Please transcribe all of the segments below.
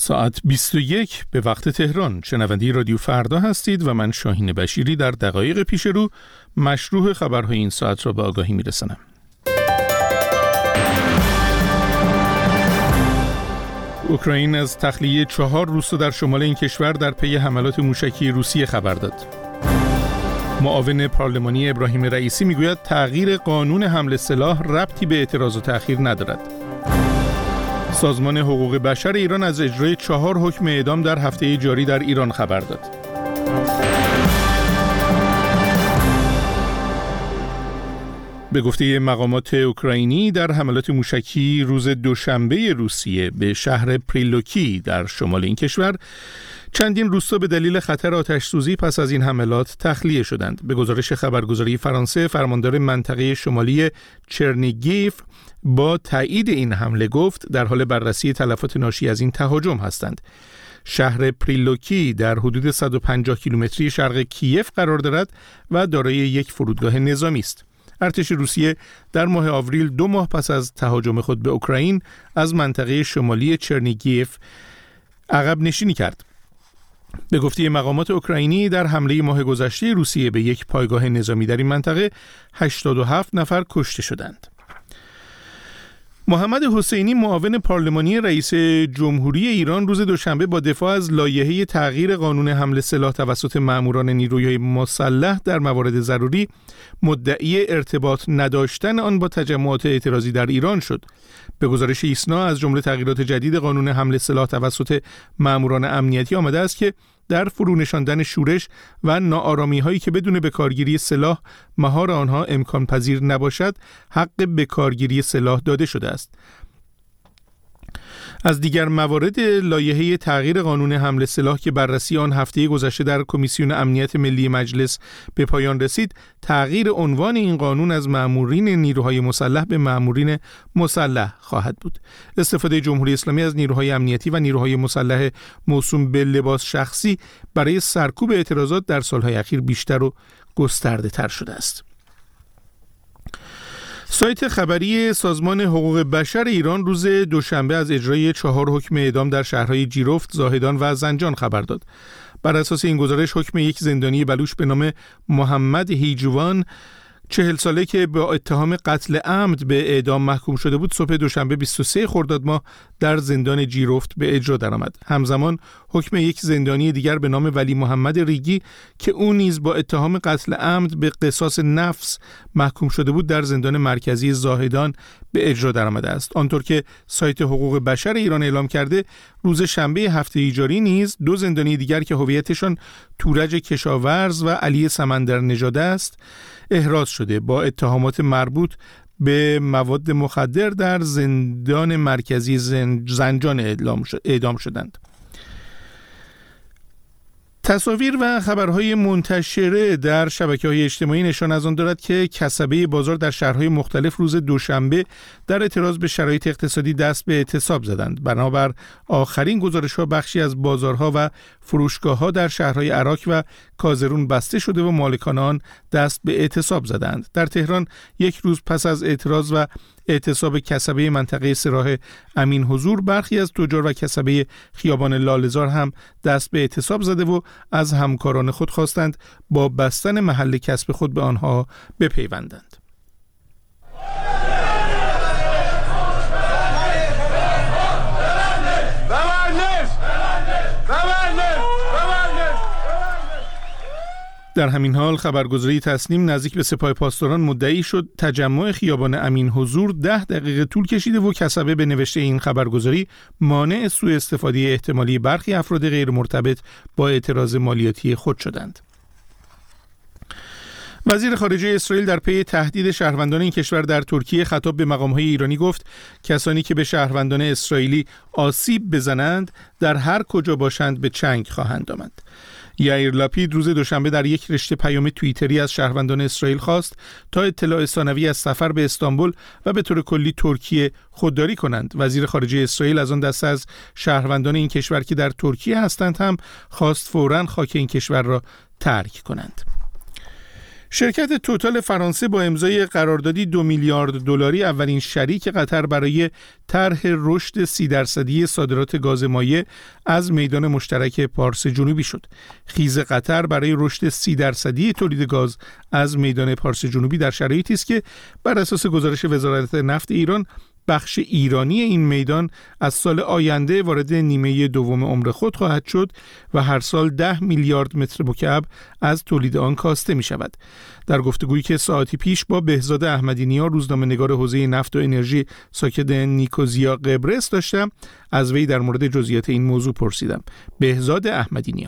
ساعت 21 به وقت تهران. شنونده رادیو فردا هستید و من شاهین بشیری در دقایق پیش رو مشروح خبرهای این ساعت را به آگاهی میرسانم. اوکراین از تخلیه 4 روستا در شمال این کشور در پی حملات موشکی روسیه خبر داد. معاون پارلمانی ابراهیم رئیسی میگوید تغییر قانون حمل سلاح ربطی به اعتراض و تأخیر ندارد. سازمان حقوق بشر ایران از اجرای 4 حکم اعدام در هفته جاری در ایران خبر داد. به گفته مقامات اوکراینی در حملات موشکی روز دوشنبه روسیه به شهر پریلوکی در شمال این کشور چندین روستا به دلیل خطر آتش‌سوزی پس از این حملات تخلیه شدند. به گزارش خبرگزاری فرانسه، فرماندار منطقه شمالی چرنیگیف با تایید این حمله گفت در حال بررسی تلفات ناشی از این تهاجم هستند. شهر پریلوکی در حدود 150 کیلومتری شرق کیف قرار دارد و دارای یک فرودگاه نظامی است. ارتش روسیه در ماه آوریل 2 ماه پس از تهاجم خود به اوکراین از منطقه شمالی چرنیگیف عقب نشینی کرد. به گفته مقامات اوکراینی در حمله ماه گذشته روسیه به یک پایگاه نظامی در این منطقه 87 نفر کشته شدند. محمد حسینی معاون پارلمانی رئیس جمهوری ایران روز دوشنبه با دفاع از لایحه تغییر قانون حمل سلاح توسط ماموران نیروی مسلح در موارد ضروری مدعی ارتباط نداشتن آن با تجمعات اعتراضی در ایران شد. به گزارش ایسنا از جمله تغییرات جدید قانون حمل سلاح توسط ماموران امنیتی آمده است که در فرونشاندن شورش و ناآرامی هایی که بدون بکارگیری سلاح مهار آنها امکان پذیر نباشد حق بکارگیری سلاح داده شده است. از دیگر موارد لایحه تغییر قانون حمل سلاح که بررسی آن هفته گذشته در کمیسیون امنیت ملی مجلس به پایان رسید، تغییر عنوان این قانون از مامورین نیروهای مسلح به مامورین مسلح خواهد بود. استفاده جمهوری اسلامی از نیروهای امنیتی و نیروهای مسلح موسوم به لباس شخصی برای سرکوب اعتراضات در سالهای اخیر بیشتر و گسترده تر شده است. سایت خبری سازمان حقوق بشر ایران روز دوشنبه از اجرای 4 حکم اعدام در شهرهای جیرفت، زاهدان و زنجان خبر داد. بر اساس این گزارش حکم یک زندانی بلوچ به نام محمد هیجوان 40 ساله که با اتهام قتل عمد به اعدام محکوم شده بود صبح دوشنبه 23 خرداد ماه در زندان جیرفت به اجرا درآمد. همزمان حکم یک زندانی دیگر به نام ولی محمد ریگی که او نیز با اتهام قتل عمد به قصاص نفس محکوم شده بود در زندان مرکزی زاهدان به اجرا درآمده است. آنطور که سایت حقوق بشر ایران اعلام کرده، روز شنبه هفته جاری نیز 2 زندانی دیگر که هویتشان تورج کشاورز و علی سمندر نژاد است احراز شده با اتهامات مربوط به مواد مخدر در زندان مرکزی زنجان اعدام شدند. تصاویر و خبرهای منتشره در شبکه‌های اجتماعی نشان از آن دارد که کسبه بازار در شهرهای مختلف روز دوشنبه در اعتراض به شرایط اقتصادی دست به اعتصاب زدند. بنابر آخرین گزارش‌ها بخشی از بازارها و فروشگاه‌ها در شهرهای عراق و کازرون بسته شده و مالکان آن دست به اعتصاب زدند. در تهران یک روز پس از اعتراض و اعتصاب کسبه منطقه سراح امین حضور، برخی از تجار و کسبه خیابان لاله‌زار هم دست به اعتصاب زده و از همکاران خود خواستند با بستن محل کسب خود به آنها بپیوندند. در همین حال خبرگزاری تسنیم نزدیک به سپاه پاسداران مدعی شد تجمع خیابان امین حضور 10 دقیقه طول کشیده و کسبه به نوشته این خبرگزاری مانع سوء استفاده احتمالی برخی افراد غیر مرتبط با اعتراض مالیاتی خود شدند. وزیر خارجه اسرائیل در پی تهدید شهروندان این کشور در ترکیه خطاب به مقام‌های ایرانی گفت کسانی که به شهروندان اسرائیلی آسیب بزنند در هر کجا باشند به چنگ خواهند آمد. یائیر لاپید روز دوشنبه در یک رشته پیام توییتری از شهروندان اسرائیل خواست تا اطلاع ثانوی از سفر به استانبول و به طور کلی ترکیه خودداری کنند. وزیر خارجه اسرائیل از آن دسته از شهروندان این کشور که در ترکیه هستند هم خواست فوراً خاک این کشور را ترک کنند. شرکت توتال فرانسه با امضای قراردادی 2 میلیارد دلاری اولین شریک قطر برای طرح رشد 30% صادرات گاز مایع از میدان مشترک پارس جنوبی شد. خیز قطر برای رشد 30% تولید گاز از میدان پارس جنوبی در شرایطی است که بر اساس گزارش وزارت نفت ایران بخش ایرانی این میدان از سال آینده وارد نیمه دوم عمر خود خواهد شد و هر سال 10 میلیارد متر مکعب از تولید آن کاسته می شود. در گفتگویی که ساعتی پیش با بهزاد احمدی‌نیا روزنامه‌نگار حوزه نفت و انرژی ساکن نیکوزیا قبرس داشتم، از وی در مورد جزئیات این موضوع پرسیدم. بهزاد احمدی‌نیا: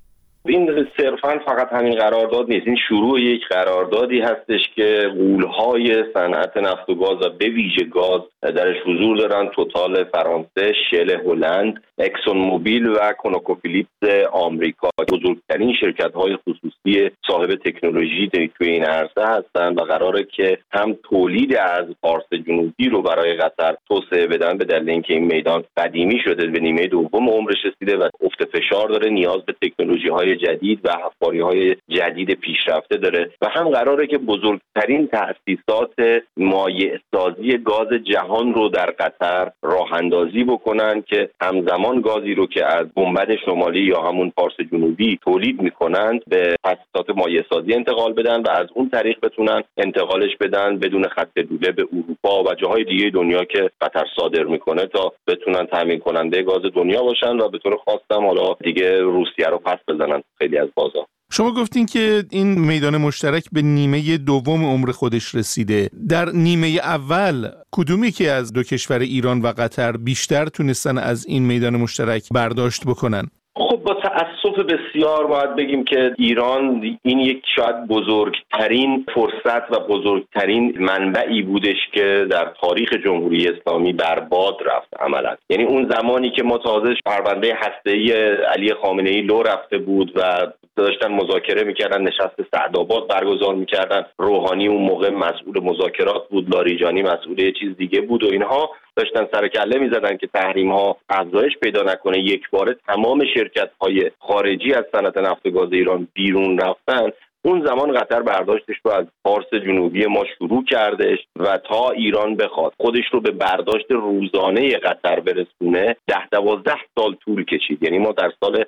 این صرفاً فقط همین قرارداد نیست، این شروع یک قراردادی هستش که غول‌های صنعت نفت و گاز و به ویژه گاز درش حضور دارن. توتال فرانسه، شل هلند، اکسون موبیل و کونوکوفیلیپس آمریکا بزرگترین شرکت‌های خصوصی صاحب تکنولوژی توی این عرصه هستند و قراره که هم تولید از پارس جنوبی رو برای قطر توسعه بدن، به دلیل اینکه این میدان قدیمی شده، به نیمه دوم عمرش رسیده و افت فشار داره، نیاز به تکنولوژی‌های جدید و حفاری‌های جدید پیشرفته داره و هم قراره که بزرگترین تأسیسات مایع سازی گاز جهان رو در قطر راه اندازی بکنن که همزمان گازی رو که از گنبد شمالی یا همون پارس جنوبی تولید میکنند به تأسیسات مایع سازی انتقال بدن و از اون طریق بتونن انتقالش بدن بدون خط لوله به اروپا و جاهای دیگه دنیا که قطر صادر میکنه تا بتونن تامین کننده گاز دنیا باشن و به طور خاص هم حالا دیگه روسیه رو پس بزنن خیلی از بازار. شما گفتین که این میدان مشترک به نیمه دوم عمر خودش رسیده. در نیمه اول کدومی که از دو کشور ایران و قطر بیشتر تونستن از این میدان مشترک برداشت بکنن؟ خب با تأسف بسیار باید بگیم که ایران این یک شاید بزرگترین فرصت و بزرگترین منبعی بودش که در تاریخ جمهوری اسلامی برباد رفت عملا. یعنی اون زمانی که ما تازه پرونده هسته‌ای علی خامنه‌ای لو رفته بود و داشتن مذاکره میکردن، نشست سعدآباد برگزار میکردن، روحانی اون موقع مسئول مذاکرات بود، لاریجانی مسئول یه چیز دیگه بود و اینها داشتن سر کله میزدن که تحریم ها افزایش پیدا نکنه، یک باره تمام شرکت های خارجی از صنعت نفت و گاز ایران بیرون رفتن. اون زمان قطر برداشتش رو از پارس جنوبی ما شروع کردش و تا ایران بخواد خودش رو به برداشت روزانه قطر برسونه 10-12 سال طول کشید. یعنی ما در سال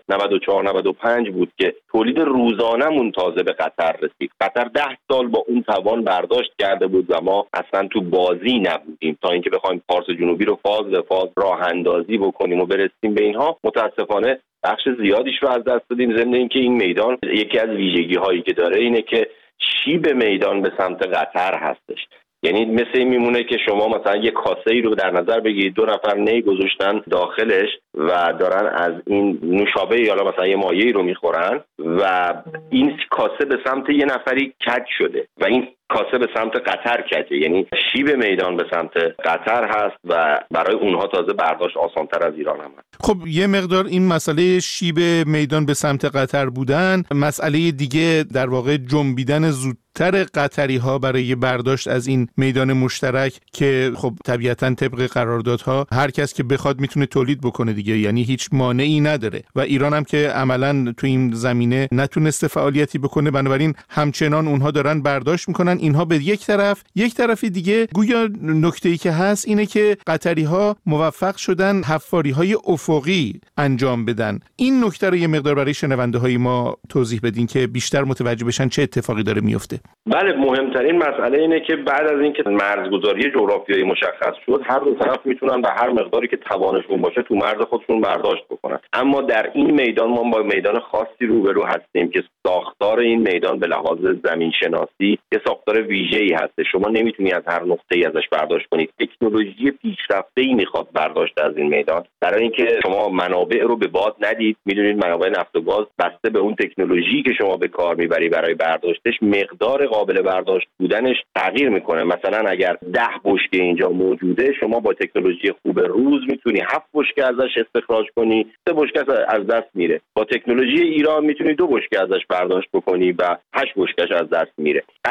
94-95 بود که تولید روزانه‌مون تازه به قطر رسید. قطر 10 سال با اون توان برداشت کرده بود و ما اصلا تو بازی نبودیم تا اینکه بخوایم پارس جنوبی رو فاز به فاز راه اندازی بکنیم و برسیم به اینها. متاسفانه بخش زیادیش رو از دست دادیم. ضمن اینکه این میدان یکی از ویژگی هایی که داره اینه که شیب میدان به سمت قطر هستش. یعنی مثل این میمونه که شما مثلا یک کاسه ای رو در نظر بگیرید، 2 نفر نی گذاشتن داخلش و دارن از این نوشابه یا مثلا یه مایعی رو میخورن و این کاسه به سمت یه نفری کج شده و این کاسه به سمت قطر کجه. یعنی شیب میدان به سمت قطر هست و برای اونها تازه برداشت آسان‌تر از ایران هم هست. خب یه مقدار این مسئله شیب میدان به سمت قطر بودن، مسئله دیگه در واقع جنبیدن زودتر قطری ها برای برداشت از این میدان مشترک که خب طبیعتاً طبق قراردادها هر کس که بخواد میتونه تولید بکنه دیگه، یعنی هیچ مانعی نداره و ایران هم که عملاً تو این زمینه نتونسته فعالیتی بکنه، بنابراین همچنان اونها دارن برداشت میکنن. اینها به یک طرف دیگه گویا نکته‌ای که هست اینه که قطری‌ها موفق شدن حفاری‌های افقی انجام بدن. این نکته رو یه مقدار برای شنونده‌های ما توضیح بدین که بیشتر متوجه بشن چه اتفاقی داره میفته. بله، مهمترین مسئله اینه که بعد از اینکه مرزگذاری جغرافیایی مشخص شد، هر دو طرف میتونن به هر مقداری که توانشون باشه تو مرز خودشون برداشت بکنن. اما در این میدان ما با میدان خاصی روبرو هستیم که ساختار این میدان به لحاظ زمین شناسی یه ساختار ویژه‌ای هست. شما نمیتونی از هر نقطه‌ای ازش برداشت کنید. تکنولوژی پیشرفته‌ای میخواد برداشت از این میدان. برای اینکه شما منابع رو به باد ندید، میدونید منابع نفت و گاز بسته به اون تکنولوژی که شما به کار میبری برای برداشتش، مقدار قابل برداشت بودنش تغییر میکنه. مثلا اگر 10 بشکه اینجا موجوده، شما با تکنولوژی خوب روز میتونی 7 بشکه ازش استخراج کنی، 3 بشکه از دست میره. با تکنولوژی ایران میتونی 2 بشکه ازش برداشت بکنی و 8 بشکهش از دست میره. قطری‌ها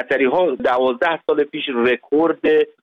اینا 12 سال پیش رکورد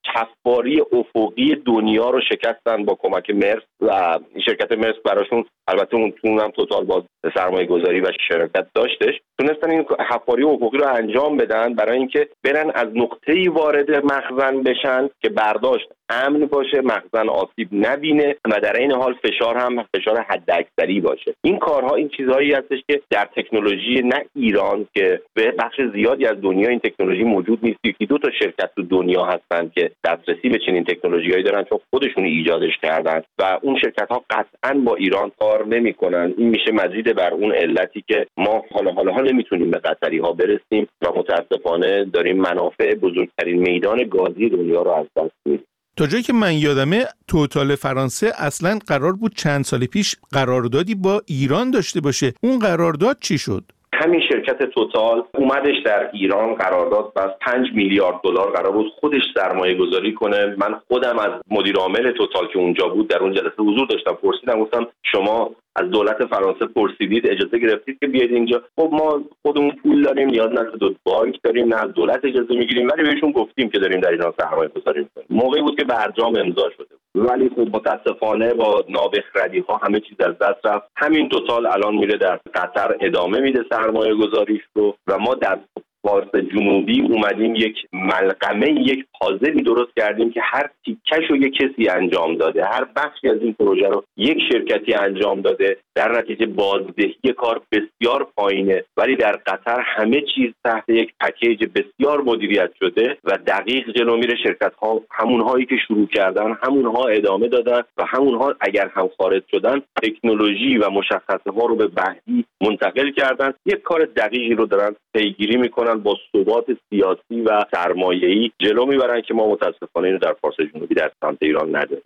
کفاری افقی دنیا رو شکستن با کمک مرس و شرکت مرس براشون، البته اون هم توتال باز سرمایه گذاری و شرکت داشتش، تونستن این کفاری افقی رو انجام بدن برای اینکه برن از نقطه‌ای وارد مخزن بشن که برداشت امن باشه، مخزن آسیب نبینه و در این حال فشار هم فشار حداکثری باشه. این کارها، این چیزهایی هستش که در تکنولوژی نه ایران که به بخش زیادی از دنیا این تکنولوژی موجود نیست، یکی دو تا شرکت تو دنیا هستن که دسترسی به چنین تکنولوژیایی دارن چون خودشون ایجادش کردن و اون شرکت‌ها قطعاً با ایران کار نمی‌کنن. این میشه مزید بر اون علتی که ما حالا نمیتونیم به قطری‌ها برسیم و متأسفانه داریم منافع بزرگترین میدان گازی دنیا رو از دست میدیم. تا جایی که من یادمه توتال فرانسه اصلا قرار بود چند سال پیش قراردادی با ایران داشته باشه. اون قرارداد چی شد؟ همین شرکت توتال اومدش در ایران قرارداد بس 5 میلیارد دلار قرار بود خودش سرمایه گذاری کنه. من خودم از مدیر عامل توتال که اونجا بود در اون جلسه حضور داشتم، پرسیدم گفتم شما از دولت فرانسه پرسیدید، اجازه گرفتید که بیاید اینجا؟ خب ما خودمون پول داریم، نیاز نداره بانک داریم، نه از دولت اجازه میگیریم، ولی بهشون گفتیم که داریم در ایران سرمایه گذاری میکنیم. موقعی بود که برجام امضا شده، ولی خب متاسفانه با نابخردی ها همه چیز از دست رفت. همین توتال الان میره در قطر ادامه میده سرمایه گذاریش رو و ما در فارس جنوبی اومدیم یک ملغمه، یک پازلی درست کردیم که هر تیکش رو یک کسی انجام داده، هر بخشی از این پروژه رو یک شرکتی انجام داده، در نتیجه بازدهی کار بسیار پایینه، ولی در قطر همه چیز تحت یک پکیج بسیار مدیریت شده و دقیق جلو میره. شرکت ها همونهایی که شروع کردن همونها ادامه دادن و همونها اگر هم خارج شدن تکنولوژی و مشخصه ها رو به بعدی منتقل کردن. یک کار دقیقی رو دارن پیگیری میکنن، با ثبات سیاسی و سرمایه‌ای جلو میبرن که ما متاسفانه اینو در فارس جنوبی در سمت ایران نداریم.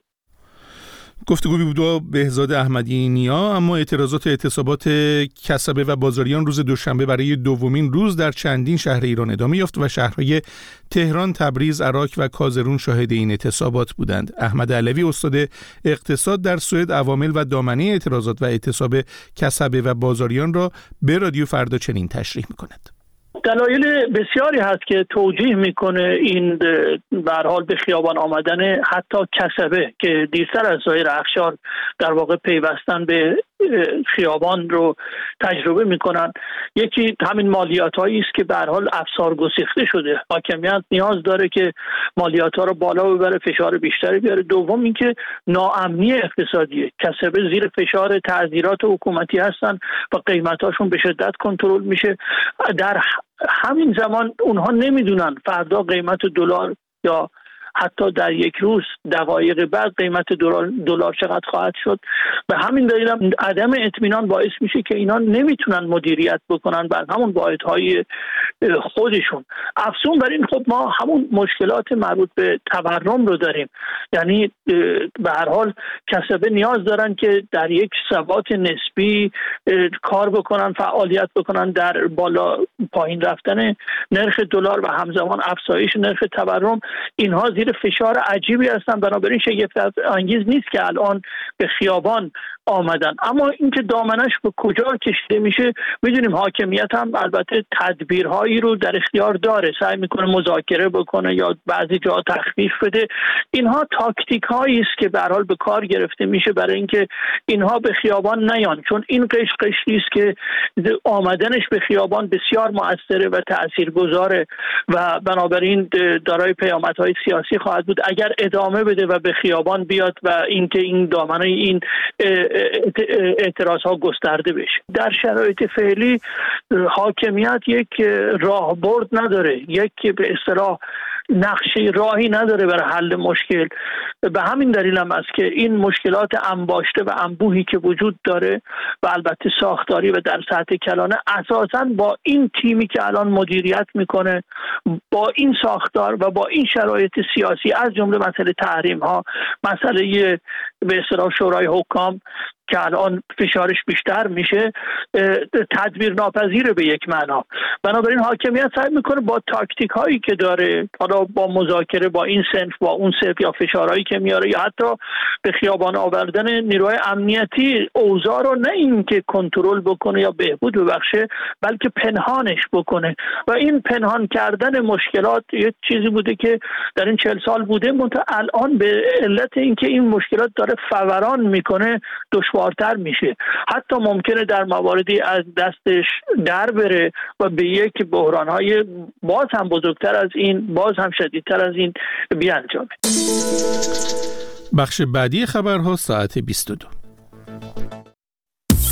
گفتگویی بود با بهزاد احمدی نیا. اما اعتراضات اعتصابات کسبه و بازاریان روز دوشنبه برای دومین روز در چندین شهر ایران ادامه یافت و شهرهای تهران، تبریز، عراق و کازرون شاهد این اعتصابات بودند. احمد علوی استاد اقتصاد در سوئد عوامل و دامنه اعتراضات و اعتصاب کسبه و بازاریان را به رادیو فردا چنین تشریح می‌کند. دلایل بسیاری هست که توجیه میکنه این به هر حال به خیابان آمدن حتی کسبه که دیرتر از سایر اقشار در واقع پیوستن به خیابان رو تجربه میکنن. یکی همین مالیات هایی است که به هر حال افسار گسیخته شده. حاکمیت نیاز داره که مالیات ها رو بالا ببره، فشار بیشتری بیاره. دوم اینکه ناامنی اقتصادیه. کسبه زیر فشار تعزیرات حکومتی هستن و قیمتاشون به شدت کنترل میشه. در همین زمان اونها نمیدونن فردا قیمت دلار یا حتی در یک روز دقایق بعد قیمت دلار چقدر خواهد شد. به همین دلیل عدم اطمینان باعث میشه که اینا نمیتونن مدیریت بکنن بر همون واحدهای خودشون. افزون بر این خب ما همون مشکلات مربوط به تورم رو داریم. یعنی به هر حال کسبه نیاز دارن که در یک ثبات نسبی کار بکنن، فعالیت بکنن در بالا پایین رفتن نرخ دلار و همزمان افزایش نرخ تورم. اینها زیر فشار عجیبی هستن، بنابراین شگفت انگیز نیست که الان به خیابان آمدن. اما اینکه دامنش به کجا کشیده میشه میدونیم. حاکمیت هم البته تدبیرهایی رو در اختیار داره، سعی میکنه مذاکره بکنه یا بعضی جا تخفیف بده. اینها تاکتیک هایی است که به هر حال به کار گرفته میشه برای اینکه اینها به خیابان نیان، چون این قشقشی است که آمدنش به خیابان بسیار مؤثره و تاثیرگذاره و بنابراین دارای پیامدهای سیاسی خواهد بود اگر ادامه بده و به خیابان بیاد و اینکه این دامنه این اعتراض ها گسترده بشه. در شرایط فعلی حاکمیت یک راهبرد نداره، یک به اصطلاح نقشه راهی نداره برای حل مشکل. به همین دلیل هم است که این مشکلات انباشته و انبوهی که وجود داره و البته ساختاری و در سطح کلانه اساساً با این تیمی که الان مدیریت میکنه، با این ساختار و با این شرایط سیاسی از جمله مسئله تحریم ها، مسئله به اصطلاح شورای حکام که الان فشارش بیشتر میشه تدبیر ناپذیره به یک معنا. بنابراین حاکمیت سعی میکنه با تاکتیک هایی که داره، حالا با مذاکره با این صنف با اون صنف یا فشارهایی که میاره یا حتی به خیابان آوردن نیروهای امنیتی، اوضاع رو نه اینکه کنترل بکنه یا بهبود ببخشه بلکه پنهانش بکنه. و این پنهان کردن مشکلات یک چیزی بوده که در این 40 سال بوده، منتها الان به علت اینکه این مشکلات داره فوران میکنه دشوارتر میشه. حتی ممکنه در مواردی از دستش در بره و به یک بحرانهای باز هم بزرگتر از این، باز هم شدیدتر از این بیانجامه. بخش بعدی خبرها ساعت 22.